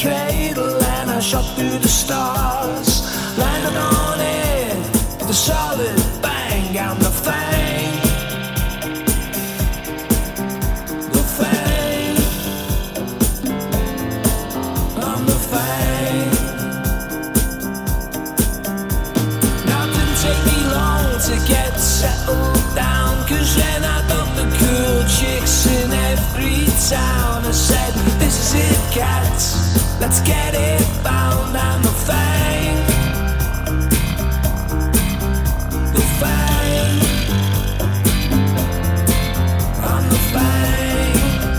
cradle and I shot through the stars. Landed on it with a solid bang. I'm the Fang. The Fang. I'm the Fang. Now it didn't take me long to get settled down, 'cause then I dumped the cool chicks in every town. I said, this is it, cats, let's get it bound. I'm the Fang. The Fang. I'm the Fang.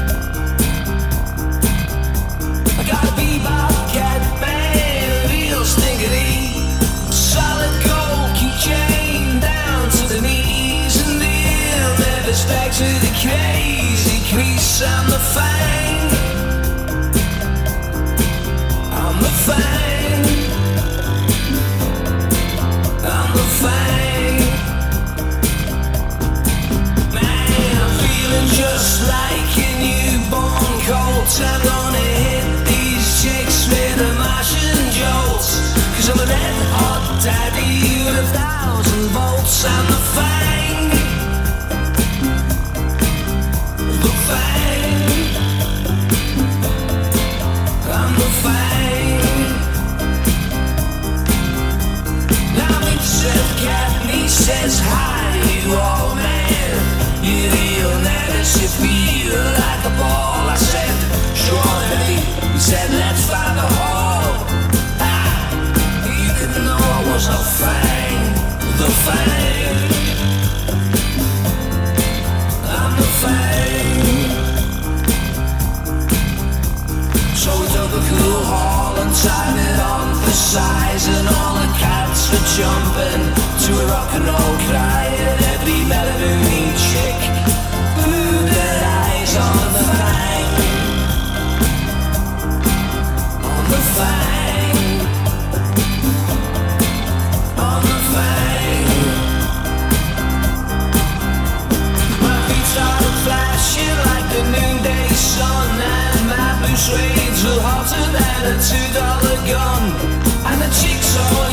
I got a bebop man, real stinkity, solid gold keychain down to the knees, and they'll never back to the crazy crease. I'm the Fang. I'm the Fang. I'm the Fang. Man, I'm feeling just like a newborn colt. I'm gonna hit these chicks with a Martian jolt, 'cause I'm a red hot daddy with 1,000 volts. I'm the Fang. The Fang. I'm the Fang. Now himself cat and he says, hi, you old man, you'll never see feel like a ball. I said, sure, baby. He said, let's find a hole. Ah, you didn't know I was a Fang. The Fang. I'm the Fang. So we took a cool haul and tied it on for size, and all the cats were jumping to a rock and roll cry, and every Malibu chick glued their eyes on the Fang. On the Fang. On the Fang. My feet started flashing like the noonday sun, and my blue suede were hotter than a $2 gun, and the chicks all